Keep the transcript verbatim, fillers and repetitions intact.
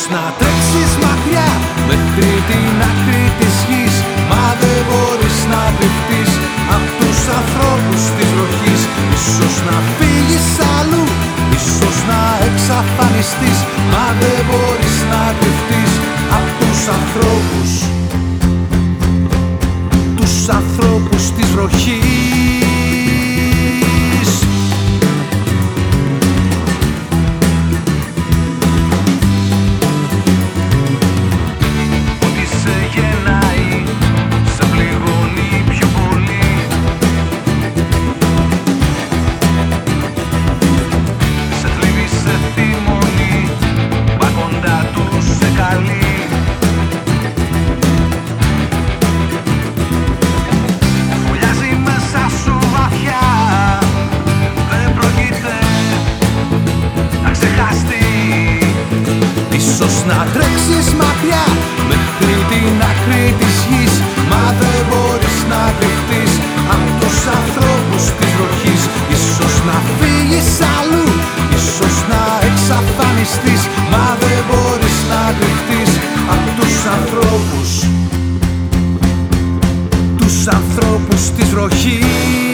να τρέξεις μακριά μέχρι την άκρη της γης, μα δεν μπορείς να κρυφτείς απ' τους ανθρώπους της βροχής. Ίσως να φύγεις αλλού, ίσως να εξαφανιστείς, μα δεν μπορείς να κρυφτείς απ' τους ανθρώπους, τους ανθρώπους της βροχής. Ίσως να τρέξεις μακριά μέχρι την άκρη της γης, μα δεν μπορείς να κρυφτείς απ' τους ανθρώπους της βροχής. Ίσως να φύγεις αλλού, ίσως να εξαφανιστείς, μα δεν μπορείς να κρυφτείς απ' τους ανθρώπους, τους ανθρώπους της βροχής.